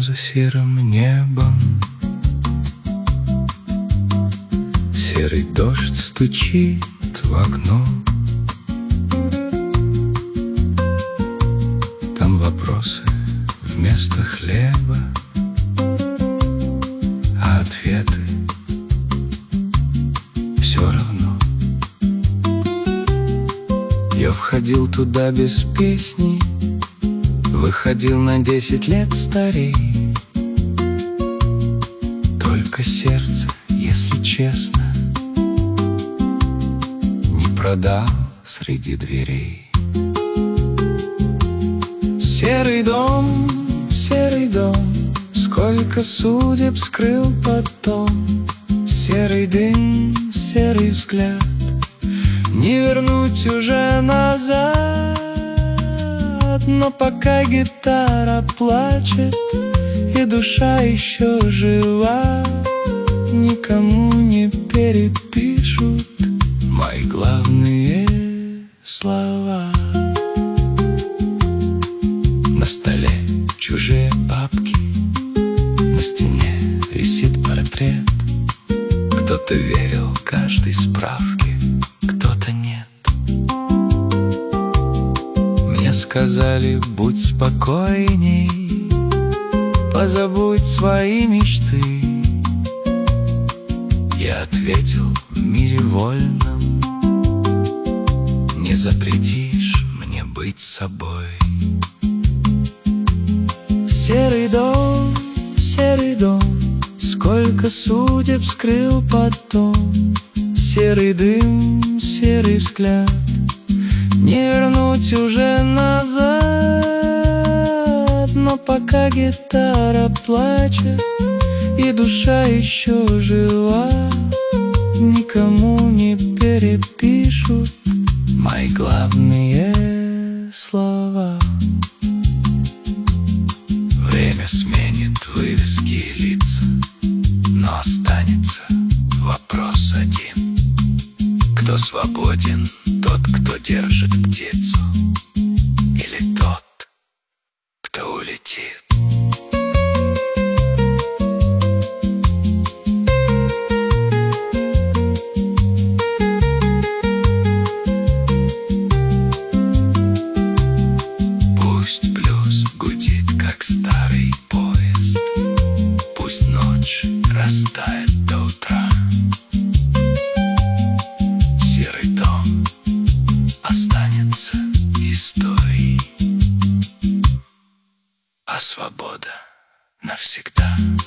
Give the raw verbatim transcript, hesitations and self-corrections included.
за серым небом. Серый дождь стучит в окно. Там вопросы вместо хлеба, а ответы все равно. Я входил туда без песни, выходил на десять лет старей. Только сердце, если честно, не продал среди дверей. Серый дом, серый дом, сколько судеб скрыл потом. Серый дым, серый взгляд, не вернуть уже назад. Но пока гитара плачет и душа еще жива, никому не перепишут мои главные слова. На столе чужие папки, на стене висит портрет. Кто-то верил каждой справке, кто-то нет. Мне сказали: будь спокойней, позабудь свои мечты. Я ответил: в мире вольном не запретишь мне быть собой. Серый дом, серый дом, сколько судеб скрыл потом. Серый дым, серый взгляд, не вернуть уже назад. Но пока гитара плачет и душа еще жива, никому не перепишут мои главные слова. Время сменит вывески и лица, но останется вопрос один: кто свободен, тот, кто держит птицу, или тот, кто улетит? Пусть блюз гудит, как старый поезд, пусть ночь растает до утра. Серый дом останется историей, а свобода навсегда.